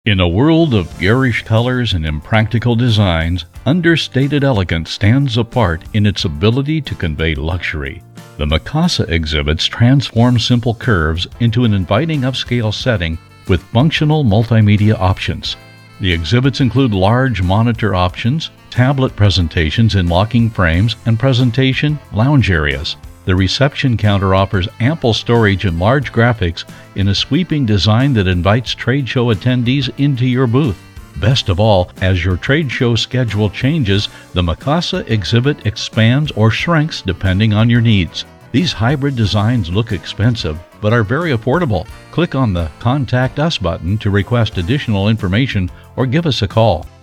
In a world of garish colors and impractical designs, understated elegance stands apart in its ability to convey luxury. The Mikasa exhibits transform simple curves into an inviting upscale setting with functional multimedia options. The exhibits include large monitor options, tablet presentations in locking frames, and presentation lounge areas. The reception counter offers ample storage and large graphics in a sweeping design that invites trade show attendees into your booth. Best of all, as your trade show schedule changes, the Mikasa exhibit expands or shrinks depending on your needs. These hybrid designs look expensive, but are very affordable. Click on the Contact Us button to request additional information or give us a call.